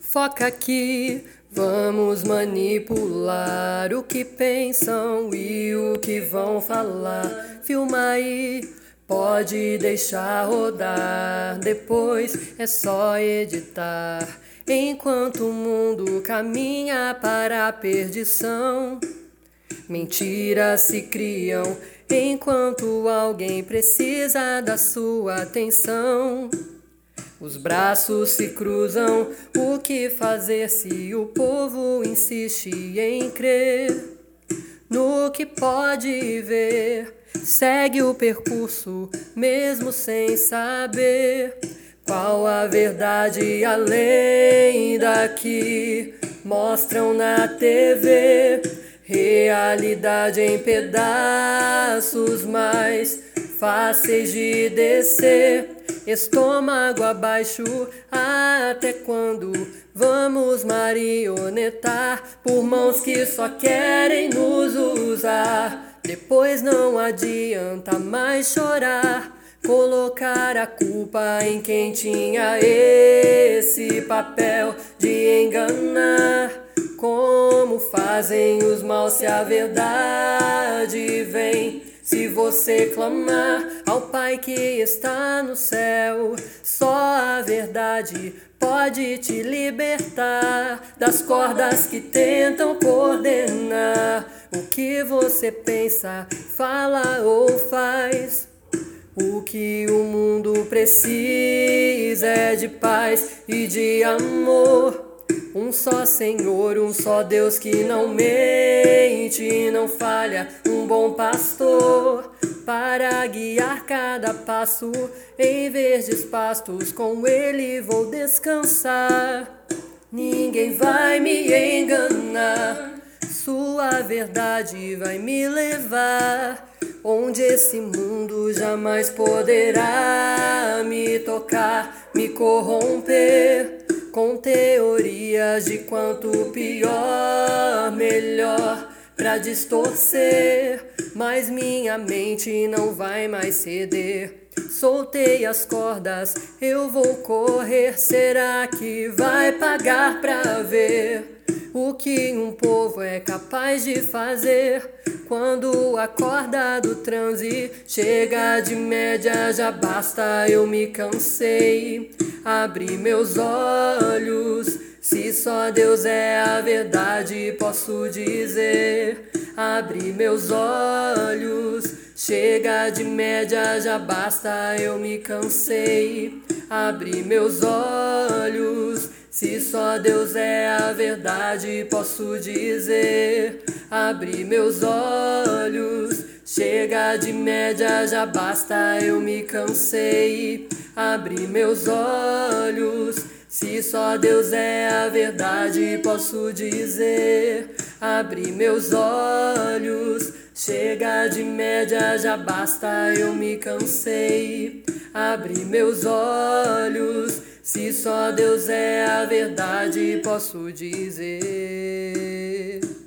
Foca aqui, vamos manipular o que pensam e o que vão falar. Filma aí, pode deixar rodar, depois é só editar. Enquanto o mundo caminha para a perdição, mentiras se criam enquanto alguém precisa da sua atenção. Os braços se cruzam, o que fazer se o povo insiste em crer no que pode ver? Segue o percurso, mesmo sem saber qual a verdade além daqui. Mostram na TV realidade em pedaços mais fáceis de descer. Estômago abaixo, até quando vamos marionetar por mãos que só querem nos usar? Depois não adianta mais chorar, colocar a culpa em quem tinha esse papel de enganar. Como fazem os maus se a verdade vem? Se você clamar ao Pai que está no céu, só a verdade pode te libertar das cordas que tentam coordenar o que você pensa, fala ou faz. O que o mundo precisa é de paz e de amor. Um só Senhor, um só Deus que não mente, não falha, um bom pastor para guiar cada passo em verdes pastos. Com Ele vou descansar, ninguém vai me enganar. Sua verdade vai me levar onde esse mundo jamais poderá me tocar, me corromper com teorias de quanto pior, melhor pra distorcer. Mas minha mente não vai mais ceder. Soltei as cordas, eu vou correr. Será que vai pagar pra ver o que um povo é capaz de fazer? Quando a corda do transe chega de média, já basta, eu me cansei. Abri meus olhos, se só Deus é a verdade, posso dizer. Abri meus olhos, chega de média, já basta, eu me cansei. Abri meus olhos, se só Deus é a verdade, posso dizer. Abri meus olhos, chega de média, já basta, eu me cansei. Abri meus olhos, se só Deus é a verdade, posso dizer. Abri meus olhos, chega de média, já basta, eu me cansei. Abri meus olhos, se só Deus é a verdade, posso dizer.